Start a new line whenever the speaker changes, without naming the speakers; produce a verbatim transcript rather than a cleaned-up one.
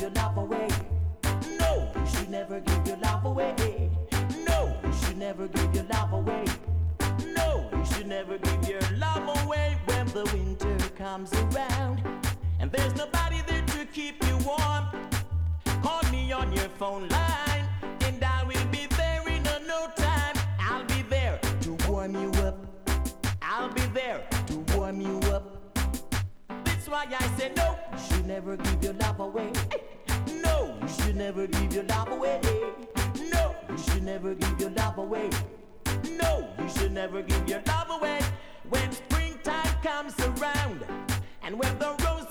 your love away. No, you should never give your love away. No, you should never give your love away. No, you should never give your love away when the winter comes around and there's nobody there to keep you warm. Call me on your phone line and I will be there in a no time. I'll be there to warm you up. I'll be there to warm you up. That's why I said no, you should never give your love away. No, you should never give your love away. No, you should never give your love away. No, you should never give your love away. When springtime comes around and when the roses